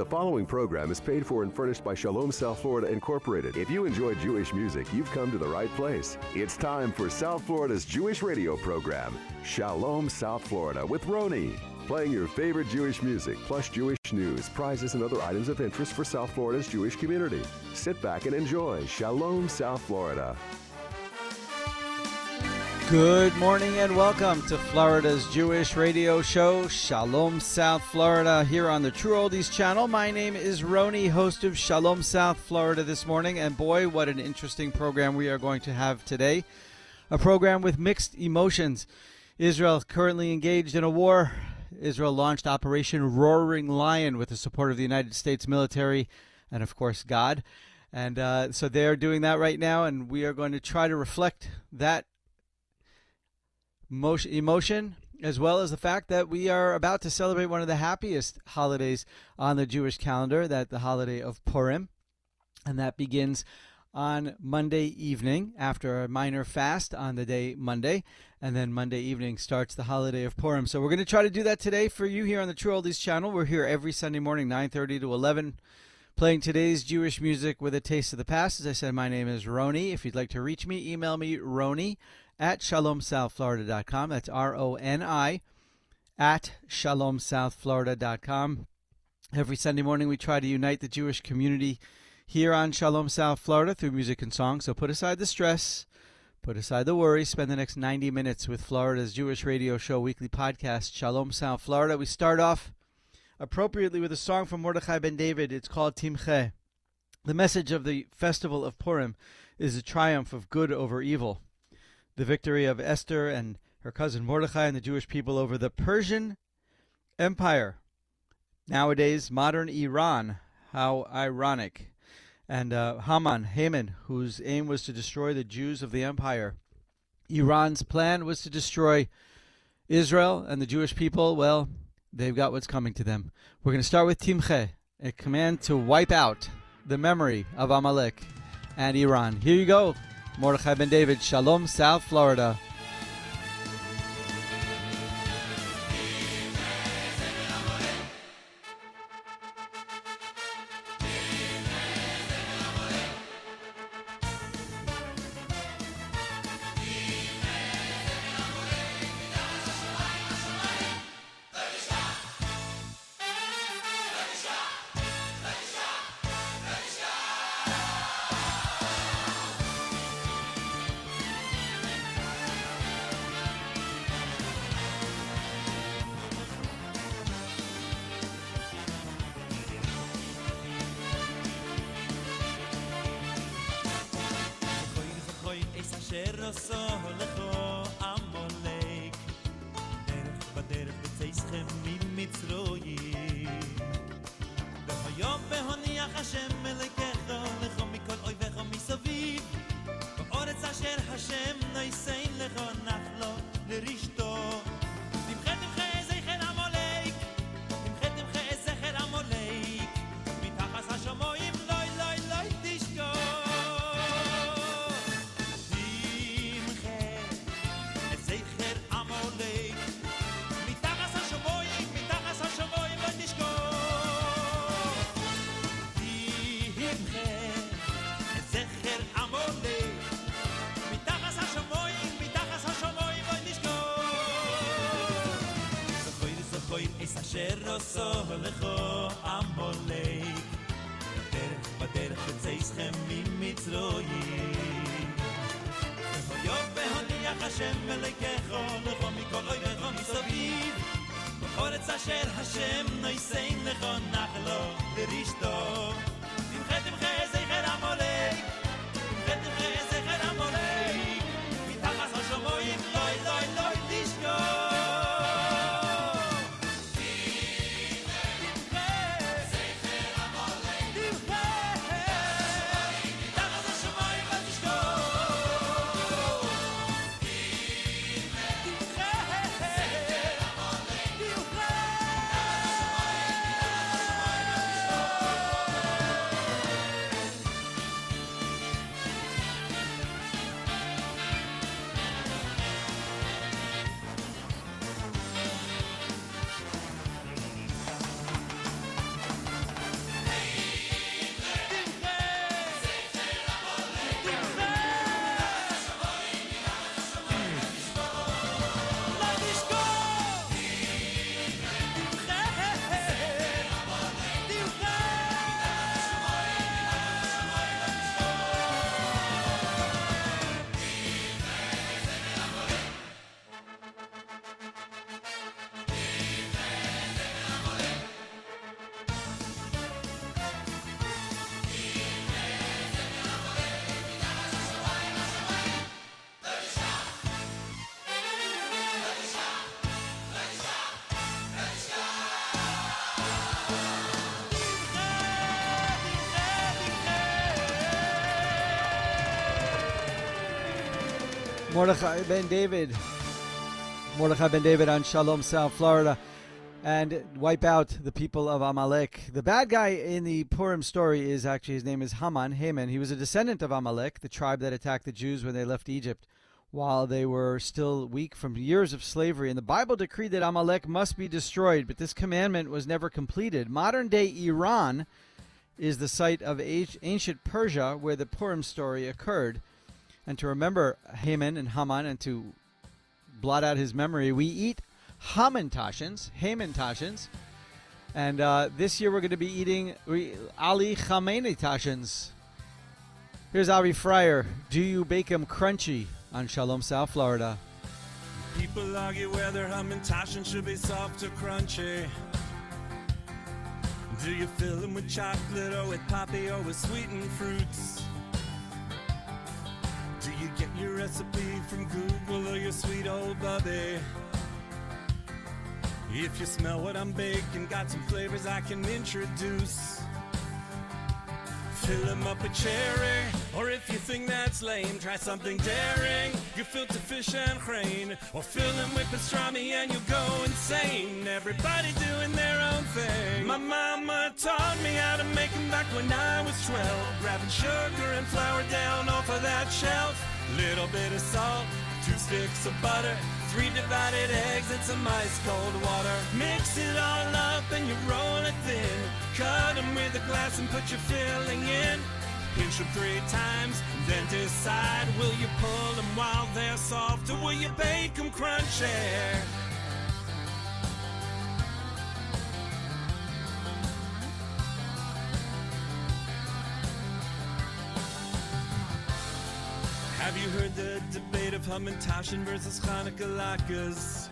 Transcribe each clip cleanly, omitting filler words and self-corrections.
The following program is paid for and furnished by Shalom South Florida Incorporated. If you enjoy Jewish music, you've come to the right place. It's time for South Florida's Jewish radio program, Shalom South Florida with Roni. Playing your favorite Jewish music, plus Jewish news, prizes, and other items of interest for South Florida's Jewish community. Sit back and enjoy Shalom South Florida. Good morning and welcome to Florida's Jewish radio show, Shalom South Florida, here on the True Oldies channel. My name is Roni, host of Shalom South Florida this morning, and boy, what an interesting program we are going to have today. A program with mixed emotions. Israel currently engaged in a war. Israel launched Operation Roaring Lion with the support of the United States military and, of course, God. And so they're doing that right now, and we are going to try to reflect that emotion, as well as the fact that we are about to celebrate one of the happiest holidays on the Jewish calendar, that the holiday of Purim, and that begins on Monday evening after a minor fast on the day Monday, and then Monday evening starts the holiday of Purim. So we're going to try to do that today for you here on the True Oldies channel. We're here every Sunday morning, 9:30 to 11, playing today's Jewish music with a taste of the past. As I said, my name is Roni. If you'd like to reach me, email me, Roni at shalomsouthflorida.com. That's R-O-N-I at shalomsouthflorida.com. Every Sunday morning we try to unite the Jewish community here on Shalom South Florida through music and song. So put aside the stress, put aside the worry, spend the next 90 minutes with Florida's Jewish radio show weekly podcast, Shalom South Florida. We start off appropriately with a song from Mordechai Ben David. It's called Timche. The message of the festival of Purim is the triumph of good over evil. The victory of Esther and her cousin Mordechai and the Jewish people over the Persian Empire. Nowadays, modern Iran. How ironic. And Haman, whose aim was to destroy the Jews of the empire. Iran's plan was to destroy Israel and the Jewish people. Well, they've got what's coming to them. We're going to start with Timche, a command to wipe out the memory of Amalek and Iran. Here you go. Mordechai Ben David, Shalom South Florida. Mordechai Ben David. Mordechai Ben David on Shalom South Florida. And wipe out the people of Amalek. The bad guy in the Purim story is actually, his name is Haman. He was a descendant of Amalek, the tribe that attacked the Jews when they left Egypt while they were still weak from years of slavery. And the Bible decreed that Amalek must be destroyed, but this commandment was never completed. Modern-day Iran is the site of ancient Persia where the Purim story occurred. And to remember Haman and Haman and to blot out his memory, we eat Hamantations. And this year we're going to be eating Ali Khamenei Tashins. Here's Ari Fryer. Do you bake them crunchy on Shalom South Florida? People argue whether Hamantaschen should be soft or crunchy. Do you fill them with chocolate or with poppy or with sweetened fruits? Do you get your recipe from Google or your sweet old bubby? If you smell what I'm baking, got some flavors I can introduce. Fill them up with cherry, or if you think that's lame, try something daring. Gefilte fish and grain, or fill them with pastrami and you'll go insane. Everybody doing their own thing. My mama taught me how to make them back when I was 12. Grabbing sugar and flour down off of that shelf. Little bit of salt, 2 sticks of butter, 3 divided eggs and some ice cold water. Mix it all up and you roll it thin. Cut them with a glass and put your filling in. Pinch them 3 times, then decide, will you pull them while they're soft or will you bake them crunchy? Have you heard the debate of Hamantaschen versus Hanukkah latkes?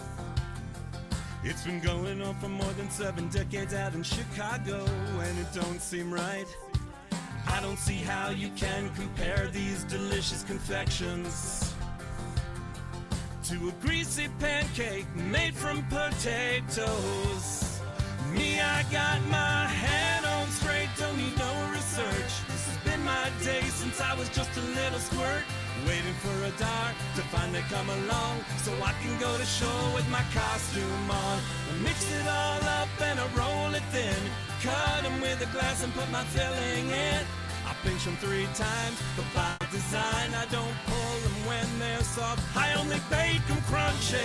It's been going on for more than 7 decades out in Chicago, and it don't seem right. I don't see how you can compare these delicious confections to a greasy pancake made from potatoes. Me, I got my head on straight, don't need no research. This has been my day since I was just a little squirt, waiting for a dart to finally come along so I can go to show with my costume on. I mix it all up and I roll it thin. Cut them with a glass and put my filling in. I pinch them 3 times, but by design I don't pull them when they're soft. I only bake them crunchy.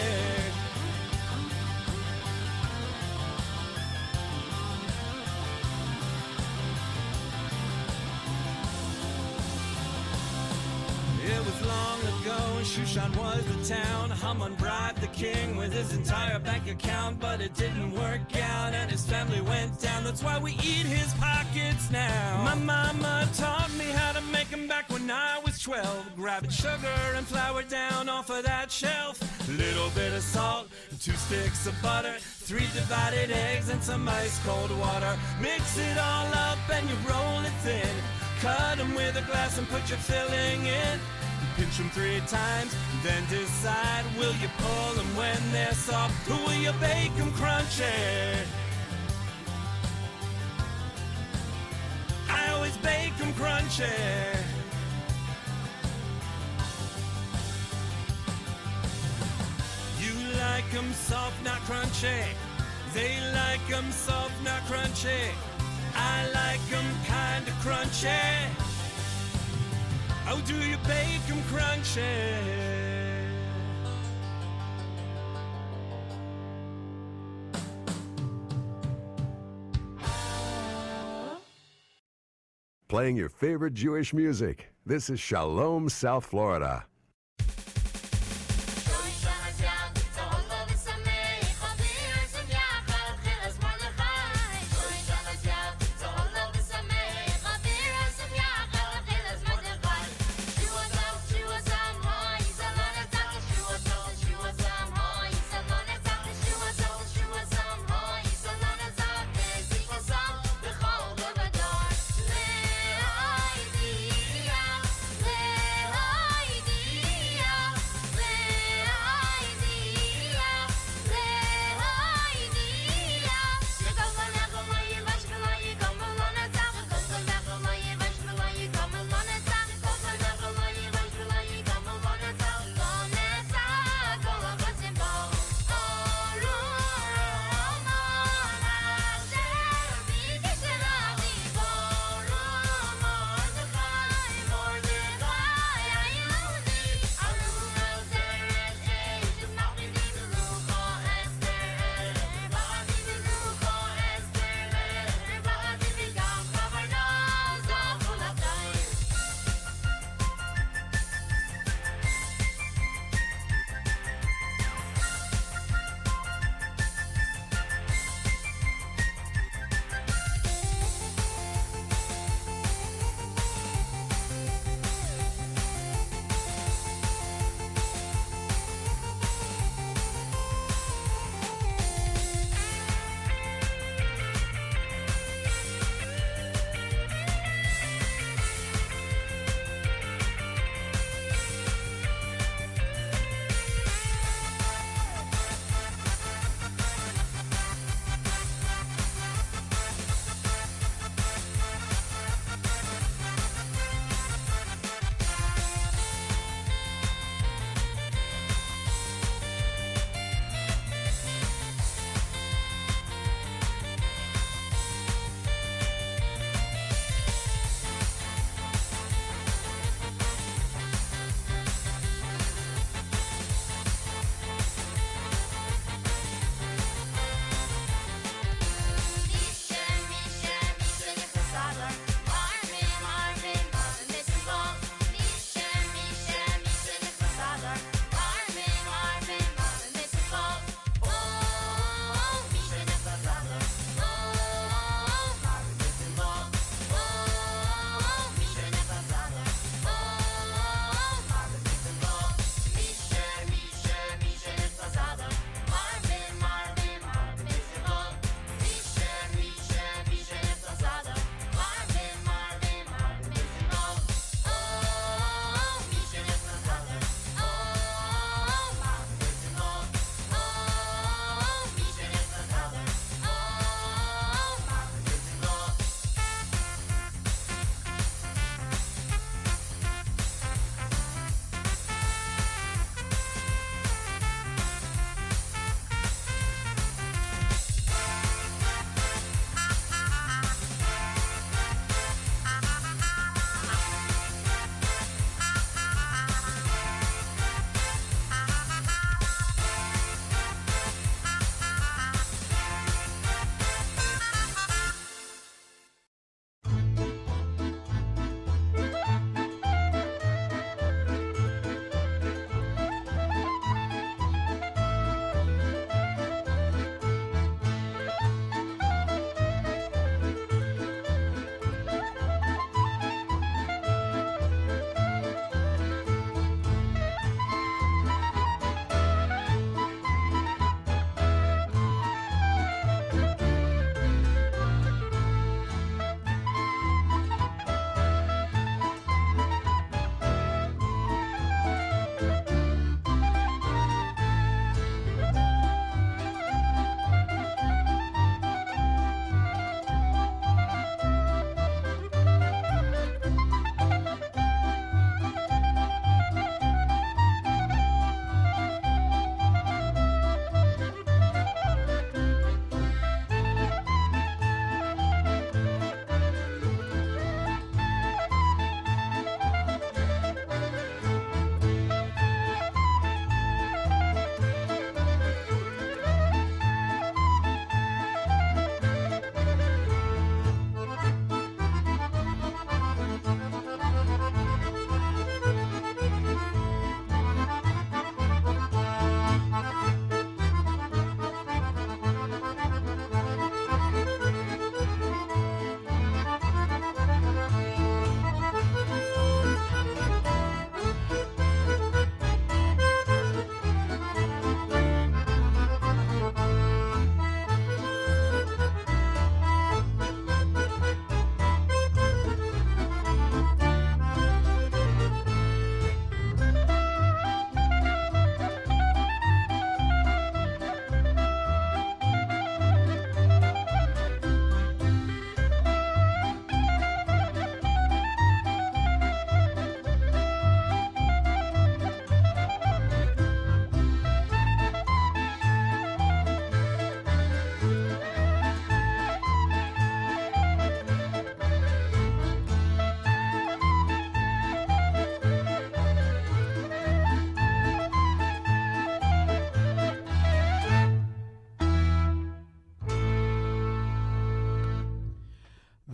It was long ago and Shushan was the town. Haman bribed the king with his entire bank account, but it didn't work out and his family went down. That's why we eat his pockets now. My mama taught me how to make them back when I was 12. Grabbing sugar and flour down off of that shelf. Little bit of salt, 2 sticks of butter, 3 divided eggs and some ice cold water. Mix it all up and you roll it thin. Cut them with a glass and put your filling in. Pinch them 3 times, then decide, will you pull them when they're soft or will you bake them crunchy? I always bake them crunchy. You like them soft, not crunchy. They like them soft, not crunchy. I like them kinda crunchy. Oh, do you bake them crunchy? Playing your favorite Jewish music. This is Shalom South Florida.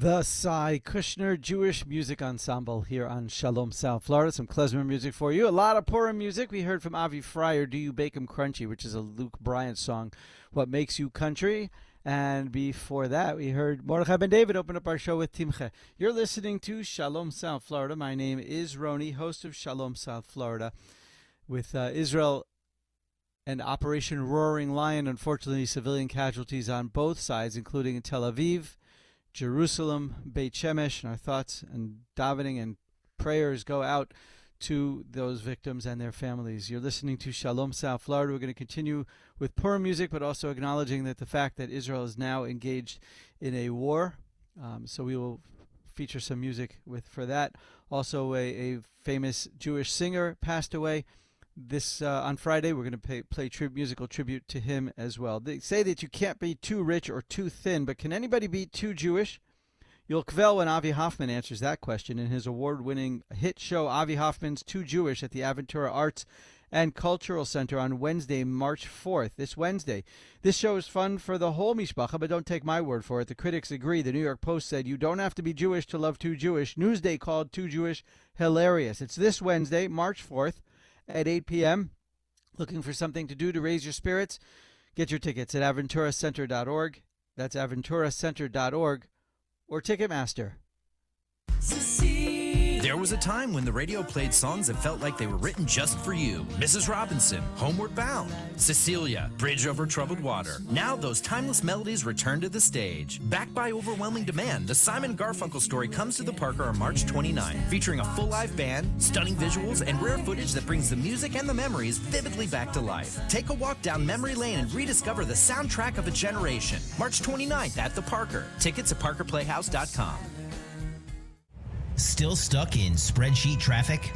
The Cy Kushner Jewish Music Ensemble here on Shalom South Florida. Some klezmer music for you. A lot of Purim music. We heard from Avi Fryer, Do You Bake 'Em Crunchy, which is a Luke Bryant song, What Makes You Country. And before that, we heard Mordechai Ben David open up our show with Timche. You're listening to Shalom South Florida. My name is Roni, host of Shalom South Florida. With Israel and Operation Roaring Lion, unfortunately, civilian casualties on both sides, including in Tel Aviv, Jerusalem, Beit Shemesh, and our thoughts and davening and prayers go out to those victims and their families. You're listening to Shalom South Florida. We're going to continue with Purim music, but also acknowledging that the fact that Israel is now engaged in a war. So we will feature some music for that. Also, a famous Jewish singer passed away. This on Friday, we're going to play musical tribute to him as well. They say that you can't be too rich or too thin, but can anybody be too Jewish? You'll kvel when Avi Hoffman answers that question in his award-winning hit show, Avi Hoffman's Too Jewish, at the Aventura Arts and Cultural Center on Wednesday, March 4th, this Wednesday. This show is fun for the whole mishpacha, but don't take my word for it. The critics agree. The New York Post said, you don't have to be Jewish to love Too Jewish. Newsday called Too Jewish hilarious. It's this Wednesday, March 4th, at 8 p.m. Looking for something to do to raise your spirits? Get your tickets at aventuracenter.org. That's aventuracenter.org or Ticketmaster. There was a time when the radio played songs that felt like they were written just for you. Mrs. Robinson, Homeward Bound, Cecilia, Bridge Over Troubled Water. Now those timeless melodies return to the stage. Backed by overwhelming demand, the Simon Garfunkel story comes to the Parker on March 29, featuring a full live band, stunning visuals, and rare footage that brings the music and the memories vividly back to life. Take a walk down memory lane and rediscover the soundtrack of a generation. March 29th at the Parker. Tickets at parkerplayhouse.com. Still stuck in spreadsheet traffic?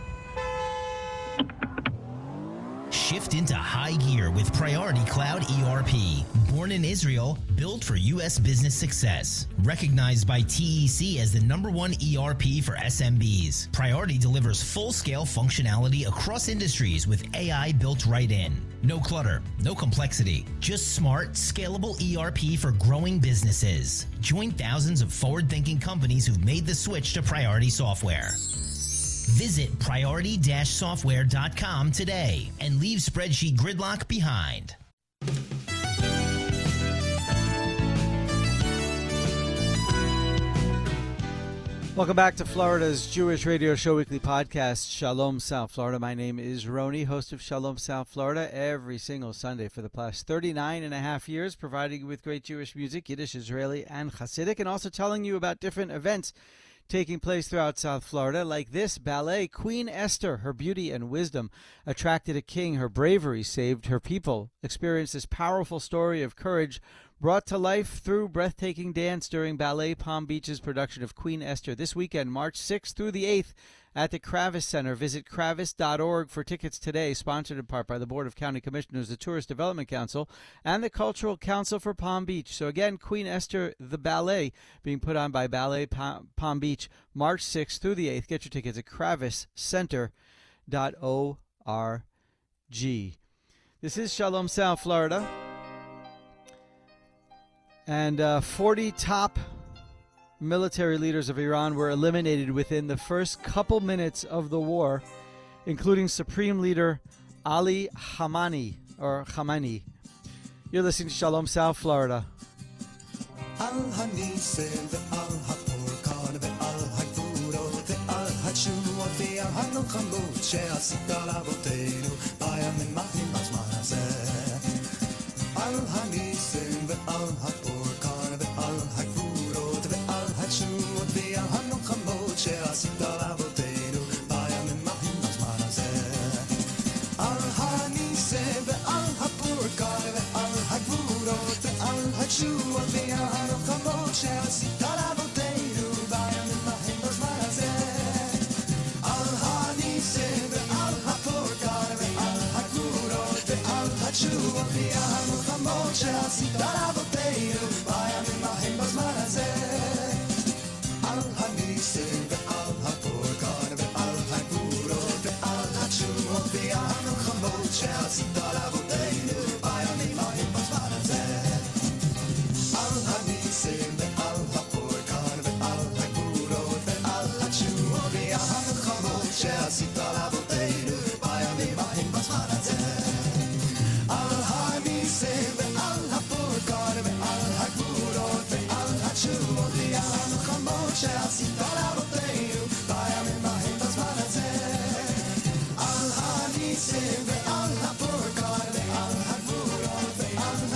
Shift into high gear with Priority Cloud ERP. Born in Israel, built for U.S. business success. Recognized by TEC as the #1 ERP for SMBs. Priority delivers full-scale functionality across industries with AI built right in. No clutter, no complexity. Just smart, scalable ERP for growing businesses. Join thousands of forward-thinking companies who've made the switch to Priority Software. Visit priority-software.com today and leave spreadsheet gridlock behind. Welcome back to Florida's Jewish Radio Show weekly podcast, Shalom South Florida. My name is Roni, host of Shalom South Florida, every single Sunday for the past 39 and a half years, providing you with great Jewish music, Yiddish, Israeli, and Hasidic, and also telling you about different events taking place throughout South Florida, like this ballet, Queen Esther. Her beauty and wisdom attracted a king. Her bravery saved her people. Experience this powerful story of courage brought to life through breathtaking dance during Ballet Palm Beach's production of Queen Esther this weekend, March 6th through the 8th at the Kravis Center. Visit kravis.org for tickets today, sponsored in part by the Board of County Commissioners, the Tourist Development Council, and the Cultural Council for Palm Beach. So again, Queen Esther, the ballet, being put on by Ballet Palm Beach, March 6th through the 8th. Get your tickets at kraviscenter.org. This is Shalom South Florida. And 40 top military leaders of Iran were eliminated within the first couple minutes of the war, including Supreme Leader Ali Khamenei. You're listening to Shalom South Florida.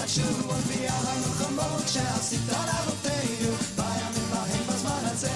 התשובות והמלחמות שעשית לאבותינו בימים ההם בזמן הזה.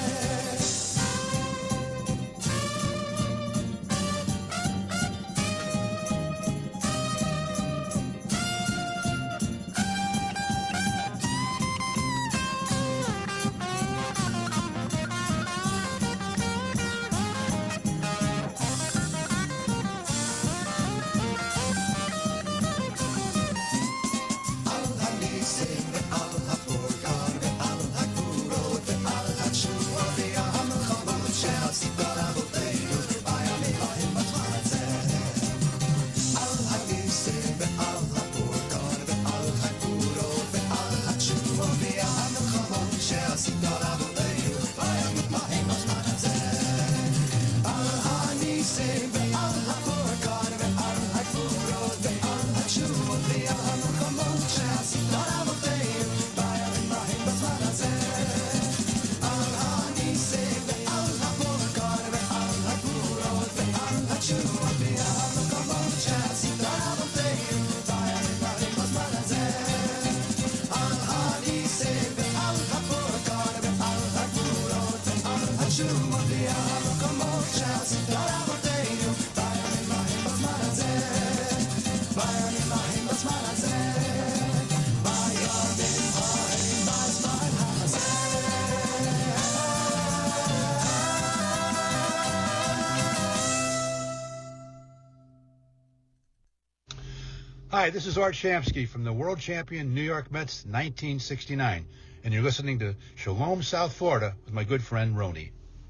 Hi, this is Art Shamsky from the world champion New York Mets 1969, and you're listening to Shalom, South Florida with my good friend Roni.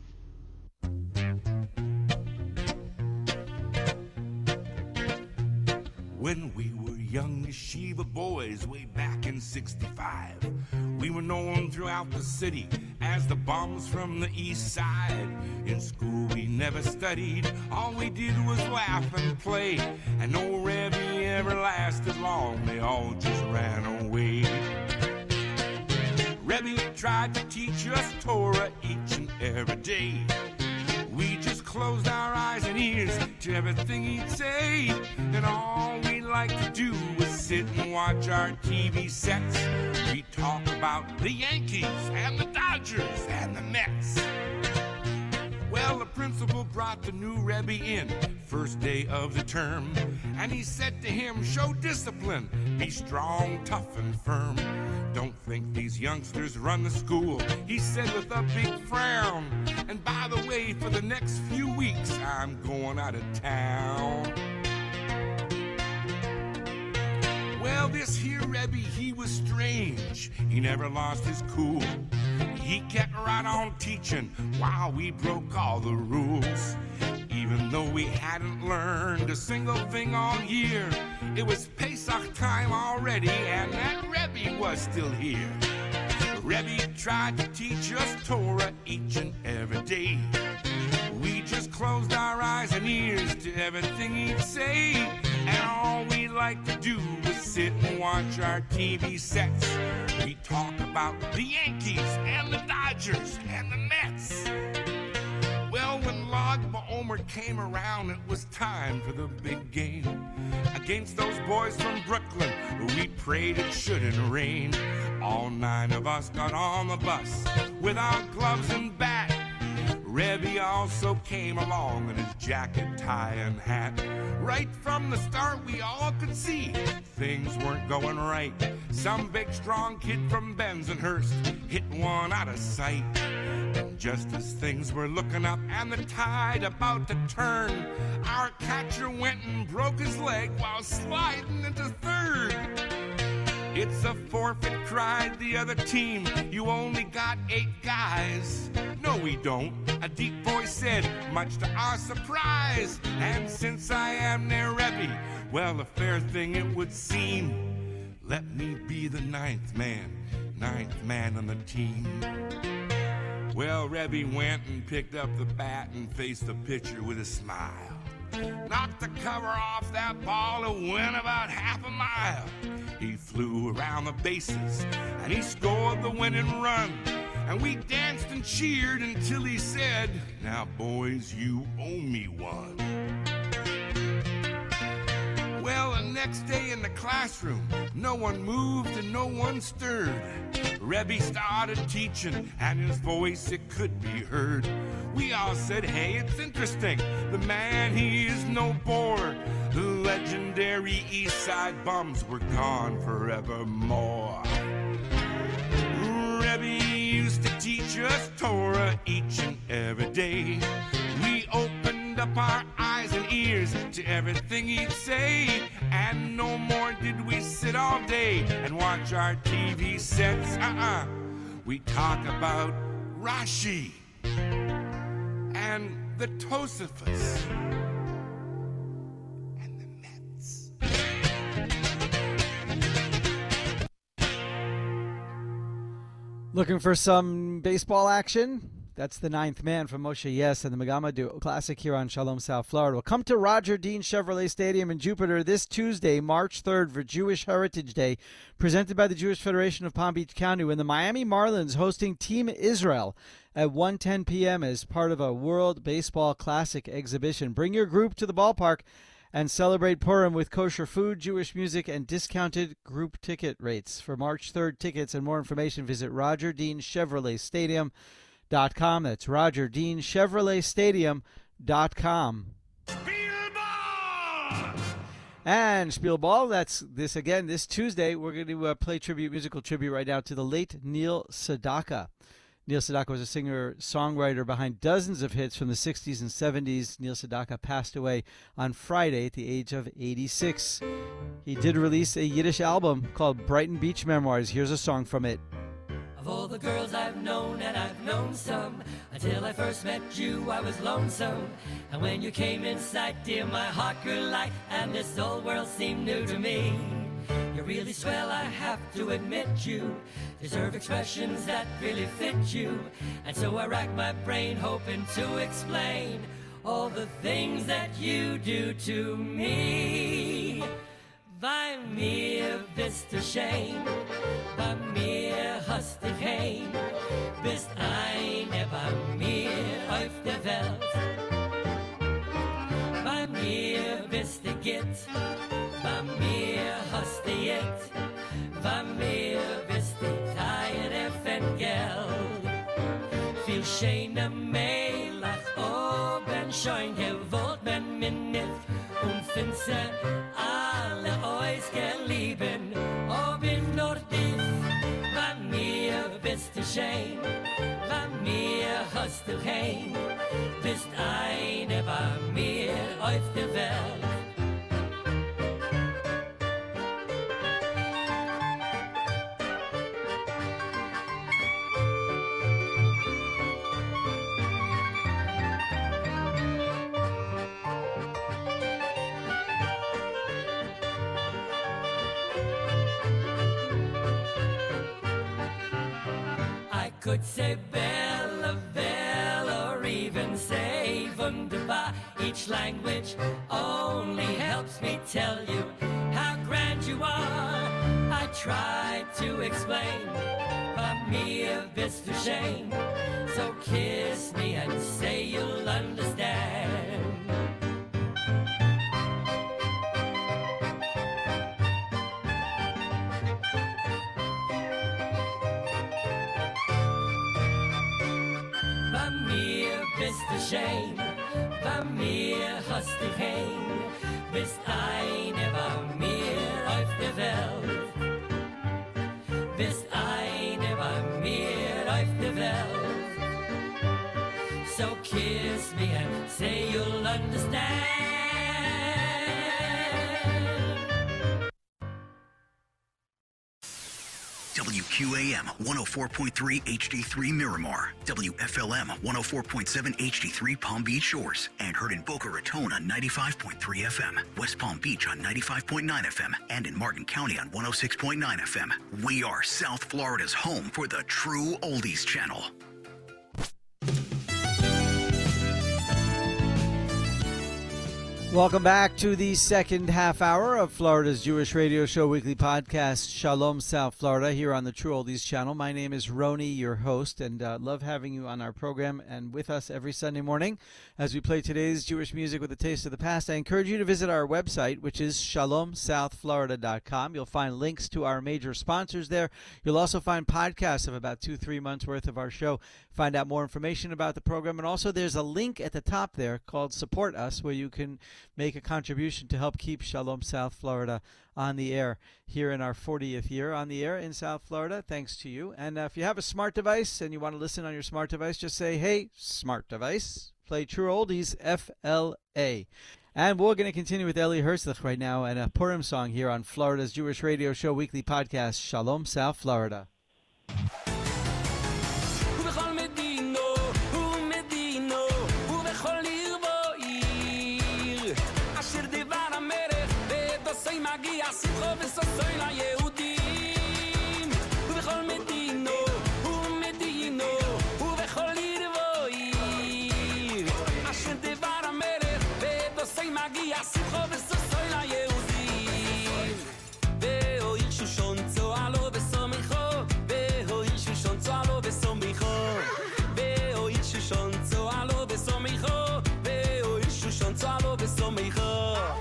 When we were young yeshiva boys way back in 65, we were known throughout the city as the bums from the east side. In school we never studied, all we did was laugh and play, and no Rebbe ever lasted long, they all just ran away. Rebbe tried to teach us Torah each and every day. We just closed our eyes and ears to everything he'd say, and all we liked to do was sit and watch our TV sets. We'd talk about the Yankees and the Dodgers and the Mets. Well, the principal brought the new Rebbe in, first day of the term, and he said to him, show discipline, be strong, tough, and firm. Don't think these youngsters run the school, he said with a big frown. And by the way, for the next few weeks, I'm going out of town. Well, this here Rebbe, he was strange. He never lost his cool. He kept right on teaching while we broke all the rules. Even though we hadn't learned a single thing all year, it was Pesach time already, and that Rebbe was still here. Rebbe tried to teach us Torah each and every day. We just closed our eyes and ears to everything he'd say, and all we liked to do was sit and watch our TV sets. We talk about the Yankees and the Dodgers and the Mets. Well, when Lag BaOmer came around, it was time for the big game. Against those boys from Brooklyn, we prayed it shouldn't rain. All 9 of us got on the bus with our gloves and bat. Rebbe also came along in his jacket, tie, and hat. Right from the start, we all could see things weren't going right. Some big, strong kid from Bensonhurst hit one out of sight. And just as things were looking up and the tide about to turn, our catcher went and broke his leg while sliding into third. It's a forfeit, cried the other team. You only got 8 guys. No, we don't, a deep voice said, much to our surprise. And since I am their Rebbe, well, a fair thing it would seem. Let me be the 9th man on the team. Well, Rebbe went and picked up the bat and faced the pitcher with a smile. Knocked the cover off that ball, it went about half a mile. He flew around the bases and he scored the winning run. And we danced and cheered until he said, now boys, you owe me one. Well, the next day in the classroom, no one moved and no one stirred. Rebbe started teaching, and his voice, it could be heard. We all said, hey, it's interesting. The man, he is no bore. The legendary East Side Bums were gone forevermore. Rebbe used to teach us Torah each and every day. We opened up our eyes and ears to everything he'd say, and no more did we sit all day and watch our TV sets. We talk about Rashi and the Tosafos and the Mets. Looking for some baseball action? That's the Ninth Man from Moshe Yes and the Megama Duo Classic here on Shalom South Florida. We'll come to Roger Dean Chevrolet Stadium in Jupiter this Tuesday, March 3rd for Jewish Heritage Day, presented by the Jewish Federation of Palm Beach County, when the Miami Marlins hosting Team Israel at 1:10 p.m. as part of a World Baseball Classic exhibition. Bring your group to the ballpark and celebrate Purim with kosher food, Jewish music, and discounted group ticket rates. For March 3rd tickets and more information, visit Roger Dean Chevrolet Stadium. That's RogerDeanChevroletStadium.com. Spielball! And Spielball, that's this again this Tuesday. We're going to play musical tribute right now to the late Neil Sedaka. Neil Sedaka was a singer-songwriter behind dozens of hits from the 60s and 70s. Neil Sedaka passed away on Friday at the age of 86. He did release a Yiddish album called Brighton Beach Memoirs. Here's a song from it. Of all the girls I've known, and I've known some, until I first met you, I was lonesome. And when you came in sight, dear, my heart grew light, and this old world seemed new to me. You're really swell, I have to admit you deserve expressions that really fit you. And so I rack my brain hoping to explain all the things that you do to me. Bei mir bist du schön, bei mir hast dich heim, bist eine bei mir auf der Welt. Bei mir bist du Gitt, bei mir hast du Jett, bei mir bist du Teile von Geld. Viel schöner Melach oben schon gewollt, wenn mir nicht und finse alle euch gelieben, ob ich nur dich. Bei mir bist du schön, bei mir hast du heim, bist eine bei mir auf der Welt. Could say Bella, Bella, or even say Wunderbar. Each language only helps me tell you how grand you are. I try to explain, but mir bist du schön. So kiss me and say you'll understand. Bist du schön, bei mir hast du heim, bist eine bei mir auf der Welt. Bist eine bei mir auf der Welt. So kiss me and say you'll understand. WQAM 104.3 HD3 Miramar, WFLM 104.7 HD3 Palm Beach Shores, and heard in Boca Raton on 95.3 FM, West Palm Beach on 95.9 FM, and in Martin County on 106.9 FM. We are South Florida's home for the true oldies channel. Welcome back to the second half hour of Florida's Jewish Radio Show weekly podcast, Shalom South Florida, here on the True Oldies channel. My name is Roni, your host, and love having you on our program and with us every Sunday morning as we play today's Jewish music with a taste of the past. I encourage you to visit our website, which is shalomsouthflorida.com. You'll find links to our major sponsors there. You'll also find podcasts of about 2-3 months worth of our show. Find out more information about the program, and also there's a link at the top there called Support Us, where you can make a contribution to help keep Shalom South Florida on the air here in our 40th year on the air in South Florida, thanks to you. And if you have a smart device and you want to listen on your smart device, just say, hey, smart device, play True Oldies, FLA. And we're going to continue with Eli Herzlich right now and a Purim song here on Florida's Jewish Radio Show weekly podcast, Shalom South Florida. מגיע שמחו וששון ליהודים ובכל מדינו ומדינו ובכל עיר ועיר אשר דבר המלך בדוסי מגיע שמחו וששון ליהודים והועיר שושון צועה לו ושמחו והועיר שושון צועה לו ושמחו והועיר שושון צועה לו ושמחו והועיר שושון צועה לו ושמחו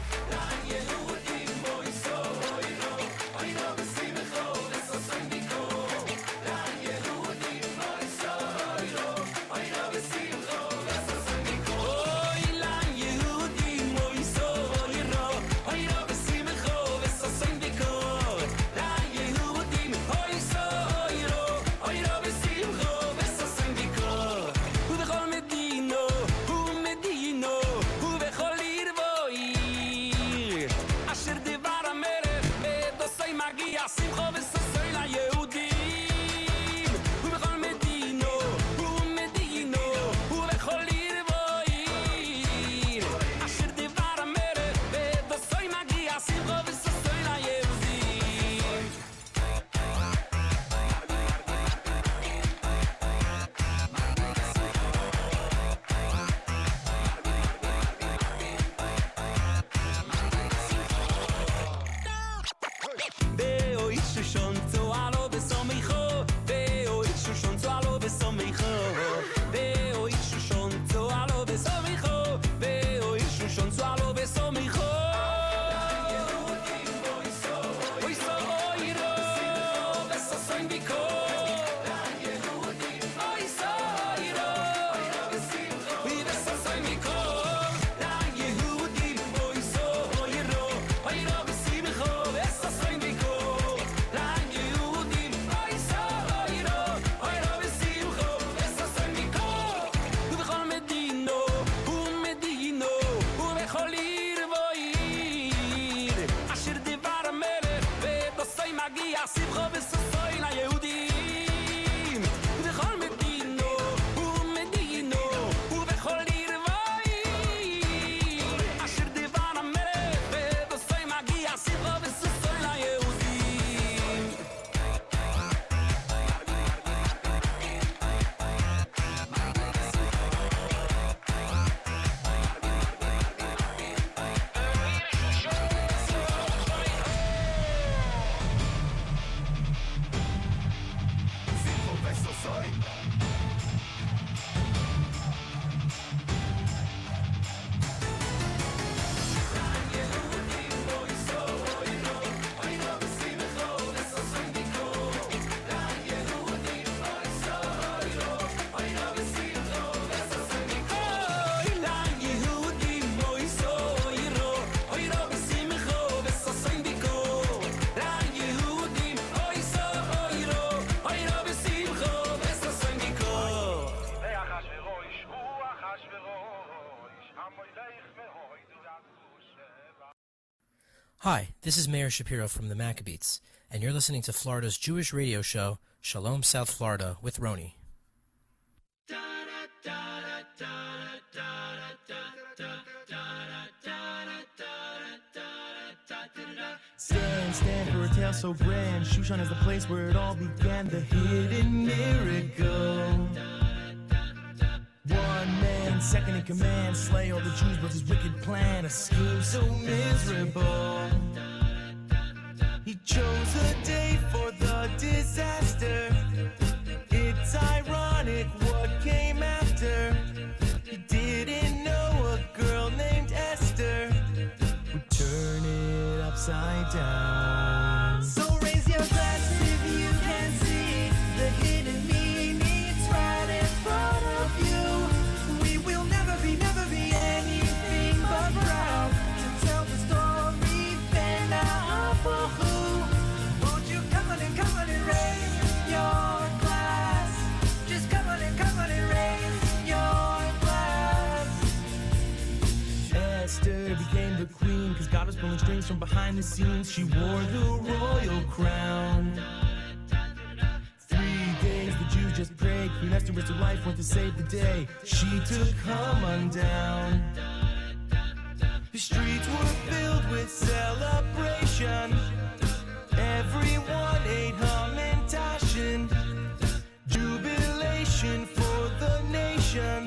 Hi, this is Mayor Shapiro from the Maccabees, and you're listening to Florida's Jewish radio show, Shalom South Florida, with Roni. Stand for a tale so grand. Shushan is the place where it all began. The hidden miracle. One man second in command, slay all the Jews was his wicked plan. A scheme so miserable. He chose a day for the disaster. It's ironic what came after. He didn't know a girl named Esther would turn it upside down. So raise your glass if you can see the hidden meaning. It's right in front of you. We will never be anything but proud to tell the story. Then out for who? Won't you come on and raise your glass? Just come on and raise your glass. Esther became the queen, cause God was pulling strings from behind the scenes. She wore the royal crown. 3 days the Jews just prayed. Queen Esther risked her life, went to save the day. She took Haman down. The streets were filled with celebration. Everyone ate Hamantashen. Jubilation for the nation.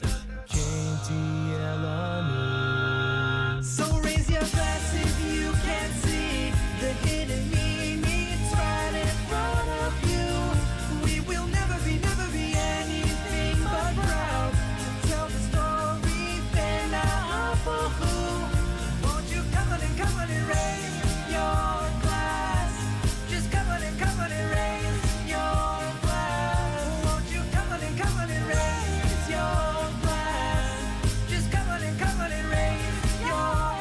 So raise your glass if you can see the hidden meaning. It's right in front of you. We will never be anything but proud to tell the story. Then out for who? Won't you come on and raise your glass? Just come on and raise your glass. Won't you come on and raise your glass? Just come on and raise your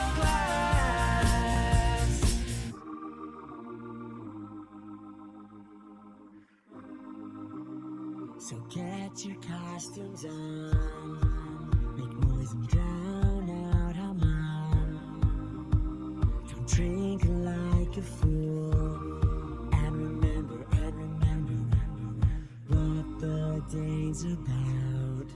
glass. So get your costumes on, make noise and drown out Haman. Don't drink like a fool, and remember what the day's about.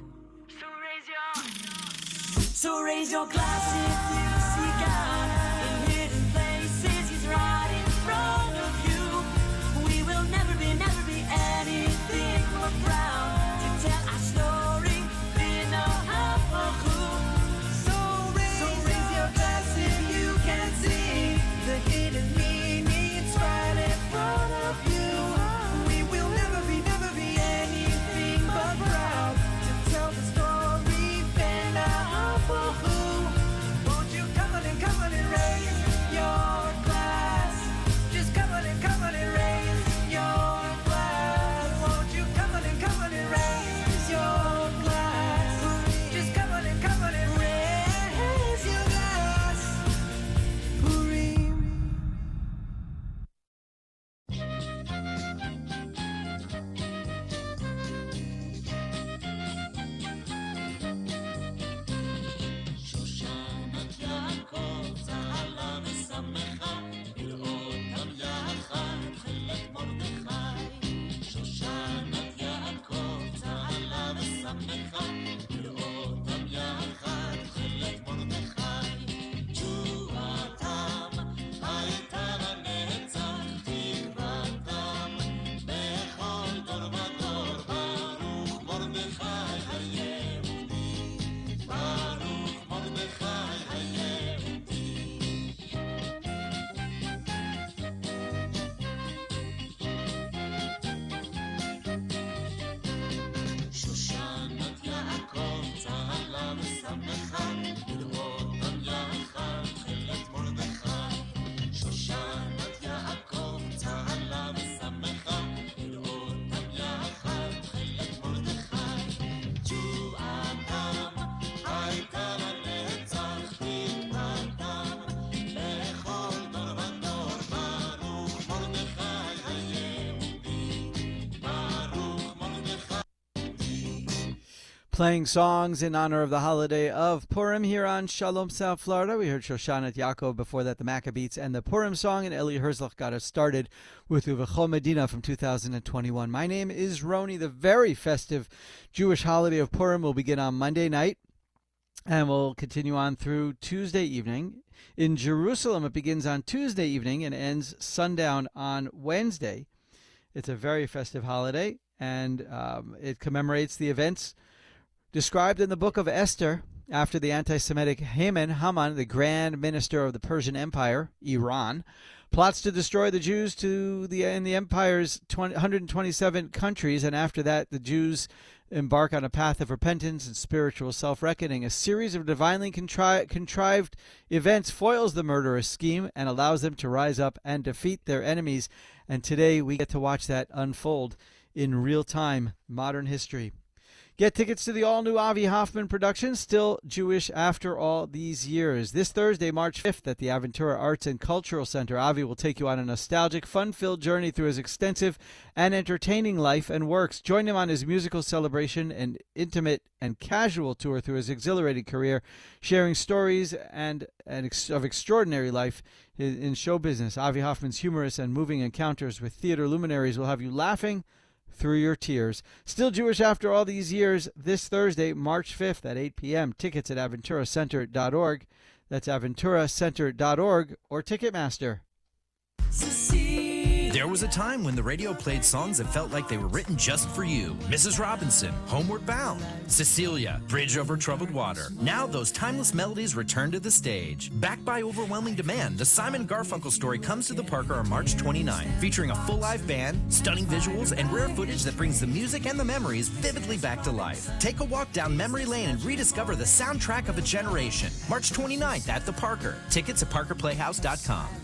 So raise your glass if you see God in hidden places. He's right in front of you. We will never be anything but proud to tell our story. Be no half of who. So raise your glass if you can see the hidden meaning. It's right in front of you. We will never be anything but proud to tell the story. Then out for who? Won't you come on and raise your glass? Just come on and raise your glass. Won't you come on and raise your glass? Just come on and raise your glass. Purim. שושנת יעקב צהלה ושמחה, לראותם יחד תכלת מרדכי. שושנת יעקב צהלה ושמחה, לראותם יחד תכלת מרדכי. תשועתם הייתה לנצח, תקוותם בכל דור ודור. ברוך מרדכי היהודי, ברוך מרדכי היהודי. שושנת יעקב צהלה ושמחה, לראותם יחד תכלת מרדכי. שושנת יעקב צהלה ושמחה, לראותם יחד תכלת מרדכי. תשועתם הייתה לנצח, תקוותם בכל דור ודור. ברוך מרדכי היהודי, ברוך מרדכי. Playing songs in honor of the holiday of Purim here on Shalom South Florida. We heard Shoshanat Yaakov, before that the Maccabeats and the Purim song, and Eli Herzlich got us started with Uvechol Medina from 2021. My name is Roni. The very festive Jewish holiday of Purim will begin on Monday night and will continue on through Tuesday evening. In Jerusalem, it begins on Tuesday evening and ends sundown on Wednesday. It's a very festive holiday, and it commemorates the events Described in the book of Esther, after the anti-Semitic Haman, the grand minister of the Persian Empire, Iran, plots to destroy the Jews in the empire's 127 countries, and after that the Jews embark on a path of repentance and spiritual self-reckoning. A series of divinely contrived events foils the murderous scheme and allows them to rise up and defeat their enemies. And today we get to watch that unfold in real time, modern history. Get tickets to the all-new Avi Hoffman production, Still Jewish After All These Years. This Thursday, March 5th, at the Aventura Arts and Cultural Center, Avi will take you on a nostalgic, fun-filled journey through his extensive and entertaining life and works. Join him on his musical celebration and intimate and casual tour through his exhilarating career, sharing stories of extraordinary life in show business. Avi Hoffman's humorous and moving encounters with theater luminaries will have you laughing through your tears. Still Jewish After All These Years, this Thursday, March 5th at 8 p.m. Tickets at aventuracenter.org. That's aventuracenter.org or Ticketmaster. There was a time when the radio played songs that felt like they were written just for you. Mrs. Robinson, Homeward Bound, Cecilia, Bridge Over Troubled Water. Now those timeless melodies return to the stage. Backed by overwhelming demand, the Simon Garfunkel story comes to the Parker on March 29, featuring a full live band, stunning visuals, and rare footage that brings the music and the memories vividly back to life. Take a walk down memory lane and rediscover the soundtrack of a generation. March 29th at the Parker. Tickets at parkerplayhouse.com.